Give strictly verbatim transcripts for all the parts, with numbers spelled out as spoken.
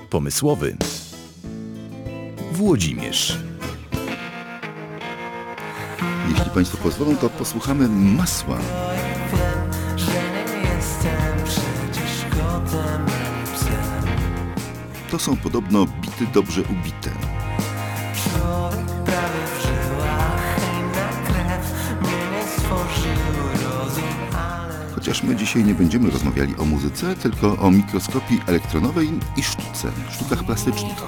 Pomysłowy Włodzimierz. Jeśli Państwo pozwolą, to posłuchamy Masła. To są podobno bity dobrze ubite. Chociaż my dzisiaj nie będziemy rozmawiali o muzyce, tylko o mikroskopii elektronowej i sztuce, sztukach plastycznych.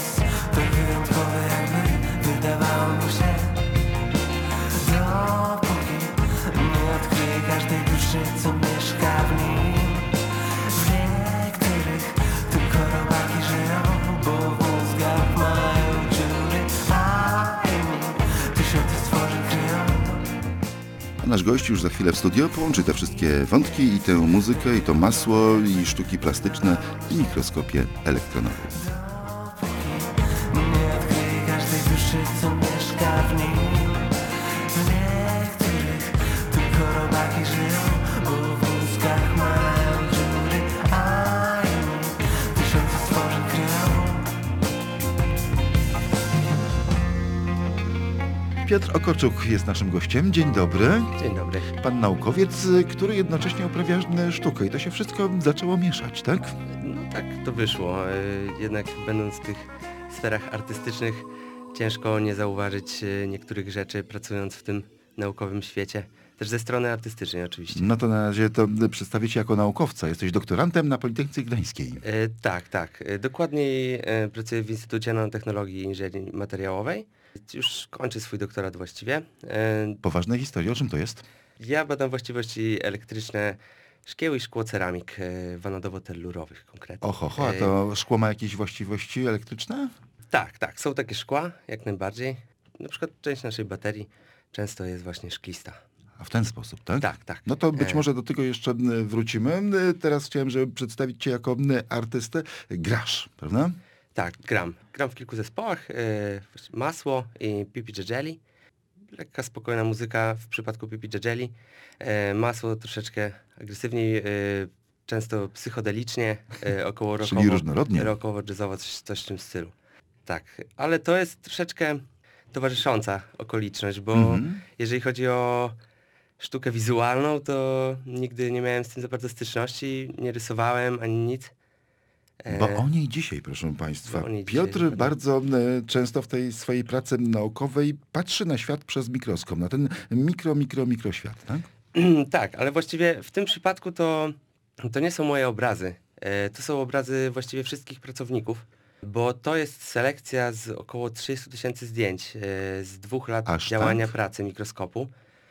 Nasz gość już za chwilę w studio połączy te wszystkie wątki i tę muzykę, i to masło, i sztuki plastyczne, i mikroskopie elektronowe. Piotr Okoczuk jest naszym gościem. Dzień dobry. Dzień dobry. Pan naukowiec, który jednocześnie uprawia sztukę i to się wszystko zaczęło mieszać, tak? No tak to wyszło. Jednak będąc w tych sferach artystycznych ciężko nie zauważyć niektórych rzeczy pracując w tym naukowym świecie. Też ze strony artystycznej oczywiście. No to na razie to przedstawię Cię jako naukowca. Jesteś doktorantem na Politechnice Gdańskiej. E, tak, tak. Dokładniej e, pracuję w Instytucie Nanotechnologii i Inżynierii Materiałowej. Już kończę swój doktorat właściwie. E, Poważna historia, o czym to jest? ja badam właściwości elektryczne szkieł i szkło-ceramik e, wanodowo-tellurowych konkretnie. Oho, ho, a to szkło ma jakieś właściwości elektryczne? Tak, tak. Są takie szkła, jak najbardziej. Na przykład część naszej baterii często jest właśnie szklista. A w ten sposób, tak? Tak, tak. No to być E... może do tego jeszcze wrócimy. Teraz chciałem, żeby przedstawić Cię jako artystę. Grasz, prawda? Tak, gram. Gram w kilku zespołach. E, Masło i Pipi Dżedżeli. Lekka, spokojna muzyka w przypadku Pipi Dżedżeli. E, Masło troszeczkę agresywniej, e, często psychodelicznie, e, około rockowo, Czyli różnorodnie. rockowo-jazzowo, coś, coś w tym stylu. Tak, ale to jest troszeczkę towarzysząca okoliczność, bo Mhm. jeżeli chodzi o sztukę wizualną, to nigdy nie miałem z tym za bardzo styczności, nie rysowałem ani nic. E, Bo o niej dzisiaj, proszę Państwa. Bo o niej Piotr dzisiaj, bardzo e, często w tej swojej pracy naukowej patrzy na świat przez mikroskop, na ten mikro, mikro, mikroświat, tak? tak, ale właściwie w tym przypadku to, to nie są moje obrazy. E, to są obrazy właściwie wszystkich pracowników, bo to jest selekcja z około trzydziestu tysięcy zdjęć e, z dwóch lat Aż działania tak? pracy mikroskopu.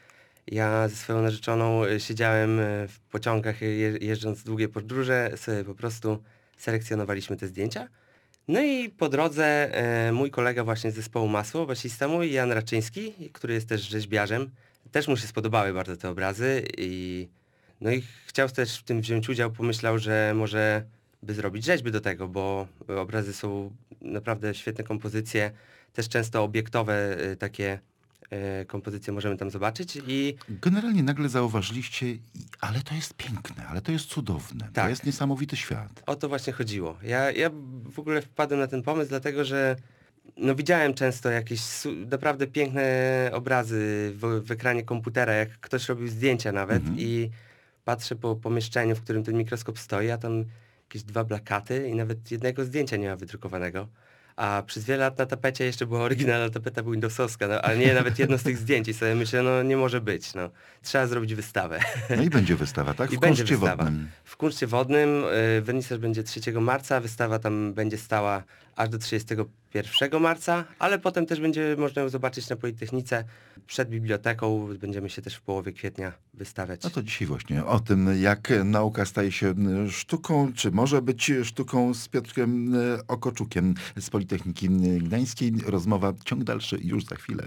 Ja ze swoją narzeczoną e, siedziałem e, w pociągach, je, jeżdżąc długie podróże, sobie po prostu selekcjonowaliśmy te zdjęcia. No i po drodze e, mój kolega właśnie z zespołu Masło, basista mój, Jan Raczyński, który jest też rzeźbiarzem, też mu się spodobały bardzo te obrazy i no i chciał też w tym wziąć udział, pomyślał, że może by zrobić rzeźby do tego, bo obrazy są naprawdę świetne kompozycje, też często obiektowe e, takie e, kompozycje możemy tam zobaczyć i Generalnie nagle zauważyliście, i- ale to jest piękne, ale to jest cudowne, to Tak. jest niesamowity świat. o to właśnie chodziło. Ja, ja w ogóle wpadłem na ten pomysł, dlatego że no widziałem często jakieś su- naprawdę piękne obrazy w, w ekranie komputera, jak ktoś robił zdjęcia nawet Mhm. i patrzę po pomieszczeniu, w którym ten mikroskop stoi, a tam jakieś dwa plakaty i nawet jednego zdjęcia nie ma wydrukowanego. A przez wiele lat na tapecie jeszcze była oryginalna tapeta windowsowska, no, ale nie nawet jedno z tych zdjęć i sobie myślę, no nie może być, no. Trzeba zrobić wystawę. No i będzie wystawa, tak? W I będzie Kunszcie wystawa. Wodnym. W Kunszcie Wodnym y, wernisaż będzie trzeciego marca, wystawa tam będzie stała aż do trzydziestego pierwszego marca, ale potem też będzie można ją zobaczyć na Politechnice przed biblioteką, będziemy się też w połowie kwietnia wystawiać. No to dzisiaj właśnie o tym, jak nauka staje się sztuką, czy może być sztuką z Piotrem Okoczukiem z Politechniki Gdańskiej. Rozmowa, ciąg dalszy już za chwilę.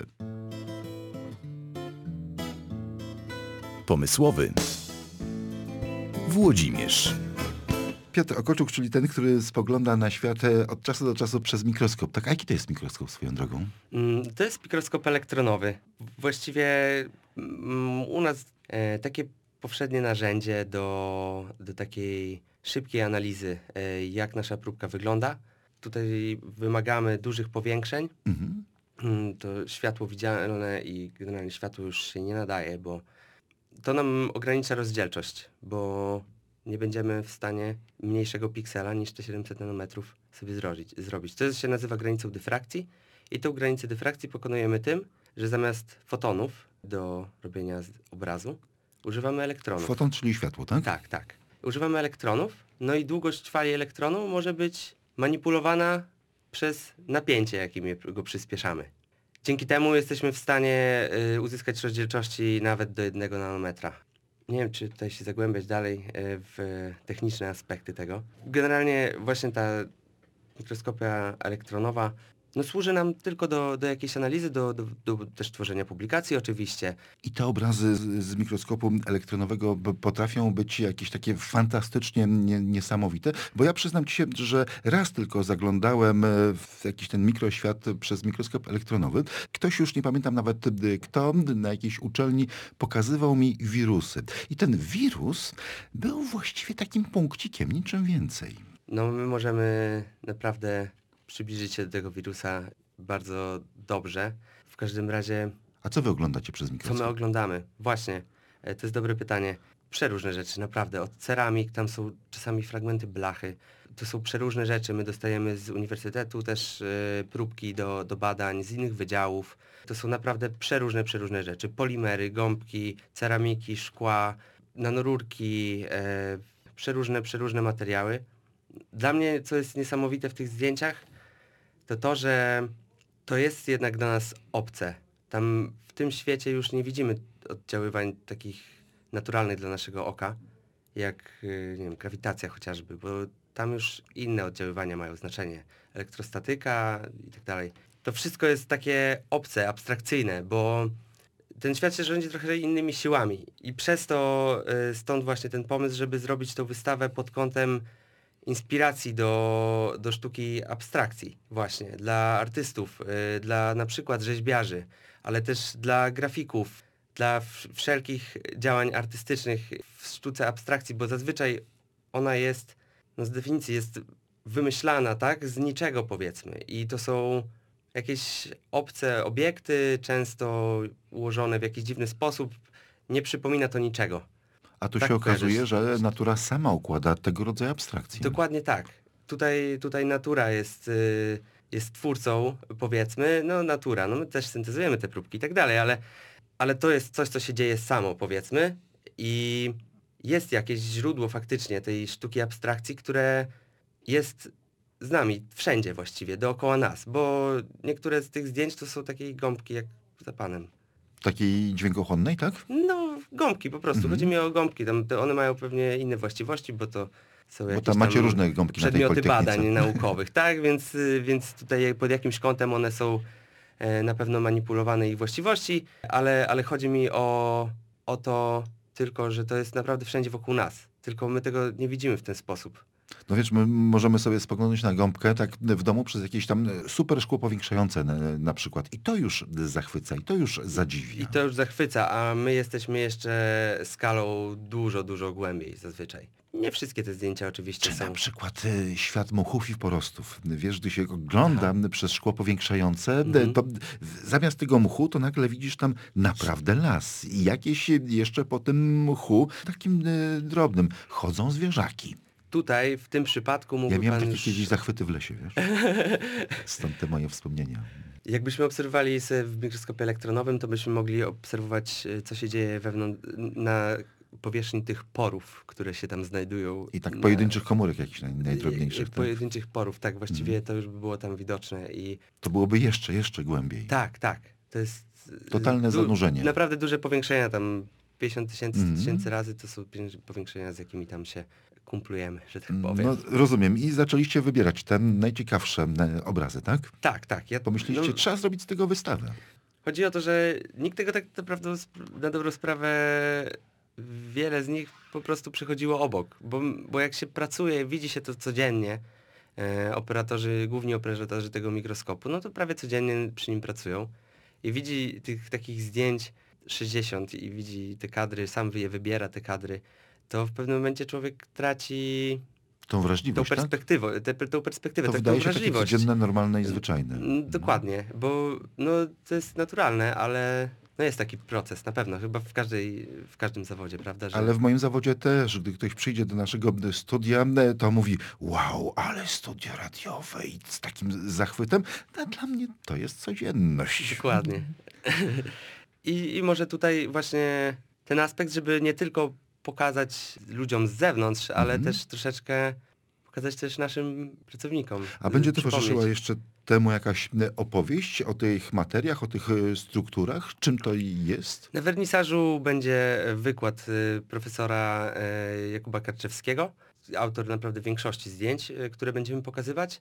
Pomysłowy Włodzimierz. Piotr Okoczuk, czyli ten, który spogląda na świat e, od czasu do czasu przez mikroskop. Tak, a jaki to jest mikroskop swoją drogą? Mm, To jest mikroskop elektronowy. Właściwie mm, u nas e, takie powszednie narzędzie do, do takiej szybkiej analizy, e, jak nasza próbka wygląda. tutaj wymagamy dużych powiększeń. Mhm. Mm, To światło widzialne i generalnie światło już się nie nadaje, bo to nam ogranicza rozdzielczość, bo nie będziemy w stanie mniejszego piksela niż te siedemset nanometrów sobie zrobić. zrobić. To się nazywa granicą dyfrakcji i tą granicę dyfrakcji pokonujemy tym, że zamiast fotonów do robienia z- obrazu używamy elektronów. Foton, czyli światło, tak? Tak, tak. Używamy elektronów, no i długość fali elektronu może być manipulowana przez napięcie, jakim je- go przyspieszamy. Dzięki temu jesteśmy w stanie y, uzyskać rozdzielczości nawet do jednego nanometra. Nie wiem, czy tutaj się zagłębiać dalej y, w techniczne aspekty tego. Generalnie właśnie ta mikroskopia elektronowa no, służy nam tylko do, do jakiejś analizy, do, do, do też tworzenia publikacji oczywiście. I te obrazy z, z mikroskopu elektronowego b- potrafią być jakieś takie fantastycznie nie, niesamowite, bo ja przyznam ci się, że raz tylko zaglądałem e, w jakiś ten mikroświat przez mikroskop elektronowy. Ktoś, już nie pamiętam nawet e, kto, na jakiejś uczelni pokazywał mi wirusy. I ten wirus był właściwie takim punkcikiem, niczym więcej. No my możemy naprawdę przybliżyć się do tego wirusa bardzo dobrze. W każdym razie, A co wy oglądacie przez co my mikroskop? oglądamy? Właśnie, e, to jest dobre pytanie. Przeróżne rzeczy, naprawdę. Od ceramik, tam są czasami fragmenty blachy. To są przeróżne rzeczy. My dostajemy z uniwersytetu też e, próbki do, do badań, z innych wydziałów. To są naprawdę przeróżne, przeróżne rzeczy. Polimery, gąbki, ceramiki, szkła, nanorurki, e, przeróżne, przeróżne materiały. Dla mnie, co jest niesamowite w tych zdjęciach, to to, że to jest jednak dla nas obce. Tam w tym świecie już nie widzimy oddziaływań takich naturalnych dla naszego oka, jak y, nie wiem, grawitacja chociażby, bo tam już inne oddziaływania mają znaczenie. Elektrostatyka i tak dalej. To wszystko jest takie obce, abstrakcyjne, bo ten świat się rządzi trochę innymi siłami i przez to y, stąd właśnie ten pomysł, żeby zrobić tą wystawę pod kątem inspiracji do, do sztuki abstrakcji właśnie, dla artystów, y, dla na przykład rzeźbiarzy, ale też dla grafików, dla w, wszelkich działań artystycznych w sztuce abstrakcji, bo zazwyczaj ona jest, no z definicji jest wymyślana, tak, z niczego powiedzmy i to są jakieś obce obiekty, często ułożone w jakiś dziwny sposób, nie przypomina to niczego. A tu Tak się okazuje, kojarzy się. że natura sama układa tego rodzaju abstrakcje. Dokładnie tak. Tutaj, tutaj natura jest, y, jest twórcą, powiedzmy, no natura, no my też syntezujemy te próbki i tak dalej, ale, ale to jest coś, co się dzieje samo, powiedzmy, i jest jakieś źródło faktycznie tej sztuki abstrakcji, które jest z nami, wszędzie właściwie, dookoła nas, bo niektóre z tych zdjęć to są takie gąbki jak za panem. Takiej dźwiękochłonnej, tak? No, gąbki po prostu. Mhm. Chodzi mi o gąbki. Tam te, one mają pewnie inne właściwości, bo to są Bo jakieś tam macie tam różne gąbki na tej przedmioty Politechnice. badań naukowych, tak? Więc, y, więc tutaj pod jakimś kątem one są e, na pewno manipulowane ich właściwości, ale, ale chodzi mi o, o to tylko, że to jest naprawdę wszędzie wokół nas. Tylko my tego nie widzimy w ten sposób. No wiesz, my możemy sobie spoglądać na gąbkę tak w domu przez jakieś tam super szkło powiększające na, na przykład. I to już zachwyca, i to już zadziwia. I to już zachwyca, a my jesteśmy jeszcze skalą dużo, dużo głębiej zazwyczaj. Nie wszystkie te zdjęcia oczywiście Czy są. na przykład y, świat muchów i porostów. Wiesz, gdy się ogląda przez szkło powiększające, Mhm. to w- zamiast tego mchu, to nagle widzisz tam naprawdę las. I jakieś jeszcze po tym mchu, takim y, drobnym, chodzą zwierzaki. Tutaj, w tym przypadku mógłby Ja miałem pan takie już... kiedyś zachwyty w lesie, wiesz? Stąd te moje wspomnienia. Jakbyśmy obserwowali sobie w mikroskopie elektronowym, to byśmy mogli obserwować, e, co się dzieje wewnątrz, na powierzchni tych porów, które się tam znajdują. I tak na- pojedynczych komórek jakichś naj, e, najdrobniejszych. Tak? Pojedynczych porów, tak, właściwie Mhm. to już by było tam widoczne i To byłoby jeszcze, jeszcze głębiej. tak, tak, to jest... e, Totalne zanurzenie. Naprawdę duże powiększenia, tam pięćdziesiąt tysięcy, sto Mhm. tysięcy razy to są pię- powiększenia, z jakimi tam się kumplujemy, że tak No, powiem. rozumiem. I zaczęliście wybierać te najciekawsze e, obrazy, tak? Tak, tak. Ja, Pomyśleliście, no, trzeba zrobić z tego wystawę. Chodzi o to, że nikt tego tak naprawdę sp- na dobrą sprawę, wiele z nich po prostu przechodziło obok, bo, bo jak się pracuje, widzi się to codziennie, e, operatorzy, główni operatorzy tego mikroskopu, no to prawie codziennie przy nim pracują i widzi tych takich zdjęć sześćdziesiąt i widzi te kadry, sam je wybiera te kadry, to w pewnym momencie człowiek traci Tą wrażliwość, tą tak? perspektywę, te, tą perspektywę, To tak, wydaje tą się takie wrażliwość. codzienne, normalne i zwyczajne. Mm, Dokładnie, bo no, to jest naturalne, ale no, jest taki proces, na pewno, chyba w każdej, w każdym zawodzie, prawda, że... Ale w moim zawodzie też, gdy ktoś przyjdzie do naszego studia, e, to mówi, wow, ale studio radiowe i z takim zachwytem. A dla mnie to jest codzienność. Dokładnie. I, I może tutaj właśnie ten aspekt, żeby nie tylko pokazać ludziom z zewnątrz, ale Mhm. też troszeczkę pokazać też naszym pracownikom. A y, będzie przypomnieć. towarzyszyła jeszcze temu jakaś e, opowieść o tych materiach, o tych e, strukturach? Czym to jest? Na wernisażu będzie wykład y, profesora y, Jakuba Karczewskiego, autor naprawdę większości zdjęć, y, które będziemy pokazywać.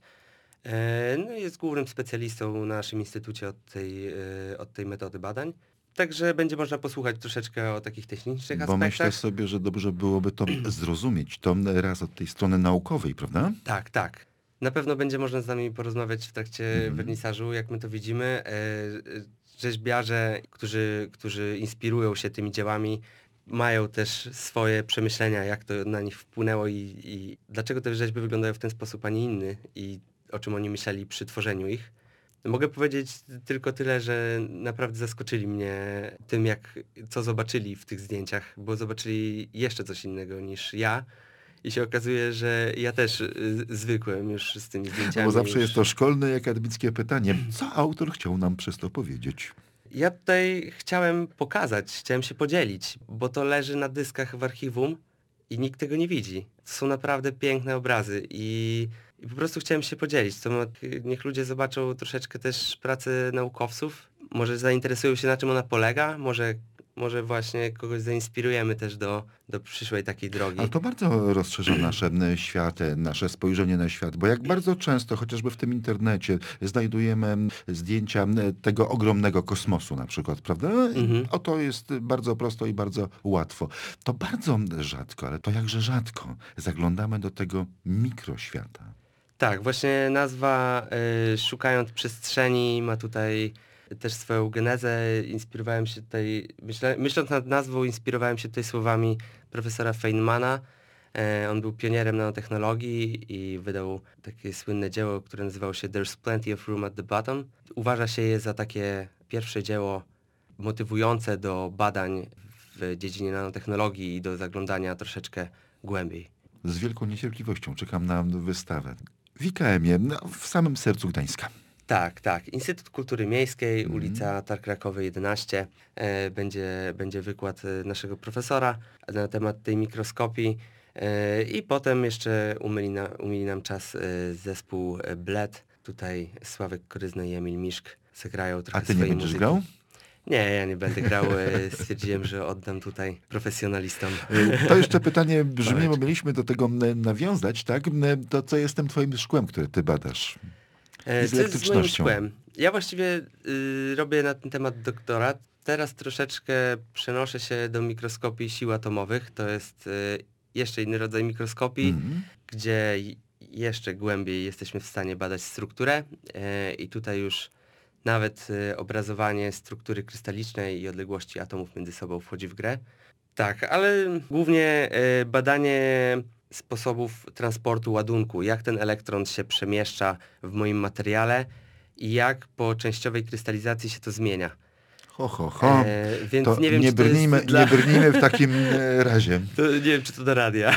E, No jest głównym specjalistą na naszym instytucie od tej, y, od tej metody badań. Także będzie można posłuchać troszeczkę o takich technicznych Bo aspektach. myślę sobie, że dobrze byłoby to zrozumieć, to raz od tej strony naukowej, prawda? Tak, tak. Na pewno będzie można z nami porozmawiać w trakcie Mhm. wernisażu, jak my to widzimy. E, e, Rzeźbiarze, którzy, którzy inspirują się tymi dziełami, mają też swoje przemyślenia, jak to na nich wpłynęło i, i dlaczego te rzeźby wyglądają w ten sposób, a nie inny i o czym oni myśleli przy tworzeniu ich. Mogę powiedzieć tylko tyle, że naprawdę zaskoczyli mnie tym, jak, co zobaczyli w tych zdjęciach, bo zobaczyli jeszcze coś innego niż ja. I się okazuje, że ja też y, zwykłem już z tymi zdjęciami. No bo zawsze już. jest to szkolne i akademickie pytanie. Co autor chciał nam przez to powiedzieć? Ja tutaj chciałem pokazać, chciałem się podzielić, bo to leży na dyskach w archiwum i nikt tego nie widzi. To są naprawdę piękne obrazy i, i po prostu chciałem się podzielić. To ma, niech ludzie zobaczą troszeczkę też pracę naukowców. Może zainteresują się, na czym ona polega, może, może właśnie kogoś zainspirujemy też do, do przyszłej takiej drogi. Ale to bardzo rozszerza nasze m, świat, e, nasze spojrzenie na świat, bo jak bardzo często, chociażby w tym internecie, znajdujemy m, zdjęcia m, tego ogromnego kosmosu na przykład, prawda? Mhm. O to jest bardzo prosto i bardzo łatwo. To bardzo rzadko, ale to jakże rzadko zaglądamy do tego mikroświata. Tak, właśnie nazwa y, Szukając Przestrzeni ma tutaj też swoją genezę. Inspirowałem się tutaj, myślę, myśląc nad nazwą, inspirowałem się tutaj słowami profesora Feynmana. E, on był pionierem nanotechnologii i wydał takie słynne dzieło, które nazywało się There's Plenty of Room at the Bottom. Uważa się je za takie pierwsze dzieło motywujące do badań w dziedzinie nanotechnologii i do zaglądania troszeczkę głębiej. Z wielką niecierpliwością czekam na wystawę. W I K M-ie, no, w samym sercu Gdańska. Tak, tak. Instytut Kultury Miejskiej, Mhm. ulica Targ Krakowy jedenaście. E, będzie, będzie wykład e, naszego profesora na temat tej mikroskopii. E, I potem jeszcze umyli, na, umyli nam czas e, zespół e, B L E D. Tutaj Sławek Koryzny i Emil Miszk zagrają trochę A ty nie swojej będziesz muzyki. grał? Nie, ja nie będę grał. e, Stwierdziłem, że oddam tutaj profesjonalistom. Y, To jeszcze pytanie brzmi, bo Pałeczkę. mieliśmy do tego m, nawiązać, tak? M, To co jest tym twoim szkłem, które ty badasz? E, z Co jest z moim elektrycznością. szkłem? Ja właściwie y, robię na ten temat doktorat. Teraz troszeczkę przenoszę się do mikroskopii sił atomowych. To jest y, jeszcze inny rodzaj mikroskopii, Mhm. gdzie i- jeszcze głębiej jesteśmy w stanie badać strukturę e, i tutaj już nawet y, obrazowanie struktury krystalicznej i odległości atomów między sobą wchodzi w grę. Tak, ale głównie y, badanie sposobów transportu ładunku, jak ten elektron się przemieszcza w moim materiale i jak po częściowej krystalizacji się to zmienia. Ho, ho, ho. E, więc To nie wiem, nie, czy to brnijmy, jest dla... nie brnijmy w takim e, razie. To nie wiem, czy to do radia.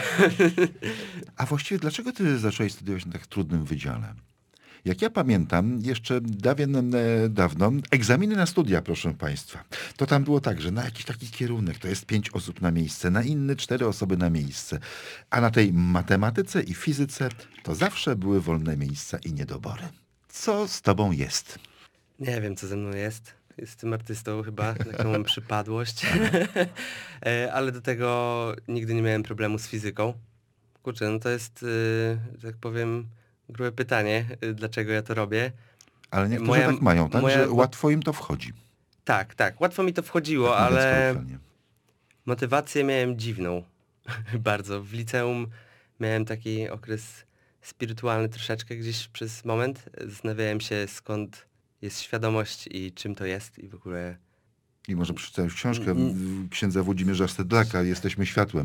A właściwie dlaczego ty zacząłeś studiować na tak trudnym wydziale? Jak ja pamiętam, jeszcze dawien, e, dawno, egzaminy na studia, proszę państwa, to tam było tak, że na jakiś taki kierunek to jest pięć osób na miejsce, na inny cztery osoby na miejsce, a na tej matematyce i fizyce to zawsze były wolne miejsca i niedobory. Co z tobą jest? Nie wiem, co ze mną jest. Jestem artystą chyba, taką mam przypadłość. E, Ale do tego nigdy nie miałem problemu z fizyką. Kurczę, no to jest, y, że tak powiem, grube pytanie, y, dlaczego ja to robię. Ale niektórzy Moja- tak mają, tak, moja- że łatwo im to wchodzi. Tak, tak, łatwo mi to wchodziło, Tak mówiąc ale kolokwialnie. motywację miałem dziwną. Bardzo. W liceum miałem taki okres spirytualny troszeczkę gdzieś przez moment. Zastanawiałem się, skąd jest świadomość i czym to jest i w ogóle... I może przeczytałem książkę Mm. w- księdza Włodzimierza Stedlaka, Jesteśmy światłem.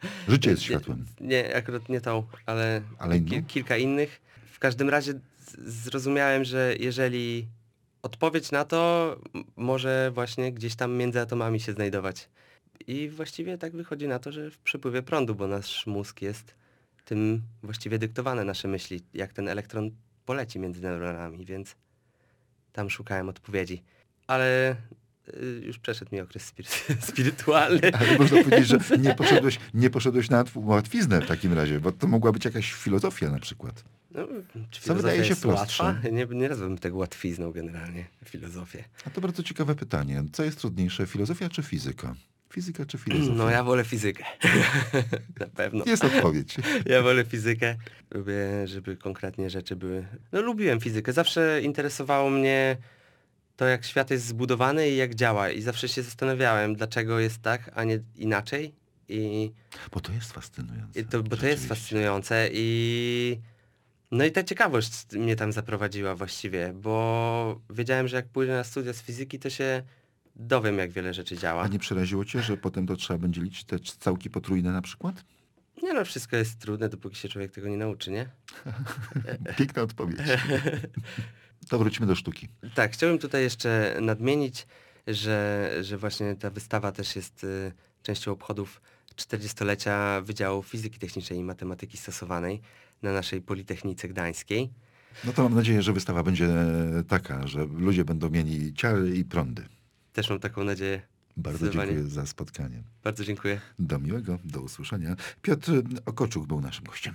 Życie jest Nie- światłem. Nie, akurat nie tą, ale, Ale inną? ki- kilka innych. W każdym razie z- zrozumiałem, że jeżeli odpowiedź na to m- może właśnie gdzieś tam między atomami się znajdować. I właściwie tak wychodzi na to, że w przepływie prądu, bo nasz mózg jest tym właściwie dyktowane nasze myśli, jak ten elektron poleci między neuronami, więc tam szukałem odpowiedzi. Ale y, już przeszedł mi okres spiry- spirytualny. Ale można powiedzieć, że nie poszedłeś, nie poszedłeś na łatw- łatwiznę w takim razie, bo to mogła być jakaś filozofia na przykład. No, czy Co filozofia wydaje się jest prostsze? łatwa? Nie, nie nazwałbym tego łatwizną generalnie, filozofię. A to bardzo ciekawe pytanie. Co jest trudniejsze, filozofia czy fizyka? Fizyka czy filozofia? No ja wolę fizykę. Na pewno. Jest odpowiedź. Ja wolę fizykę. Lubię, żeby konkretnie rzeczy były... No lubiłem fizykę. Zawsze interesowało mnie to, jak świat jest zbudowany i jak działa. I zawsze się zastanawiałem, dlaczego jest tak, a nie inaczej. I, Bo to jest fascynujące. i to, bo to jest Rzeczywiście. fascynujące i... No i ta ciekawość mnie tam zaprowadziła właściwie, bo wiedziałem, że jak pójdę na studia z fizyki, to się dowiem, jak wiele rzeczy działa. A nie przeraziło cię, że potem to trzeba będzie liczyć te całki potrójne na przykład? Nie no, wszystko jest trudne, dopóki się człowiek tego nie nauczy, nie? Piękna odpowiedź. To wróćmy do sztuki. Tak, chciałbym tutaj jeszcze nadmienić, że, że właśnie ta wystawa też jest y, częścią obchodów czterdziestolecia Wydziału Fizyki Technicznej i Matematyki Stosowanej na naszej Politechnice Gdańskiej. No to mam nadzieję, że wystawa będzie taka, że ludzie będą mieli ciary i prądy. Też mam taką nadzieję. Bardzo Zdecydowanie. dziękuję za spotkanie. Bardzo dziękuję. Do miłego, do usłyszenia. Piotr Okoczuk był naszym gościem.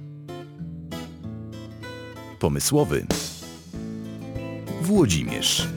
Pomysłowy Włodzimierz.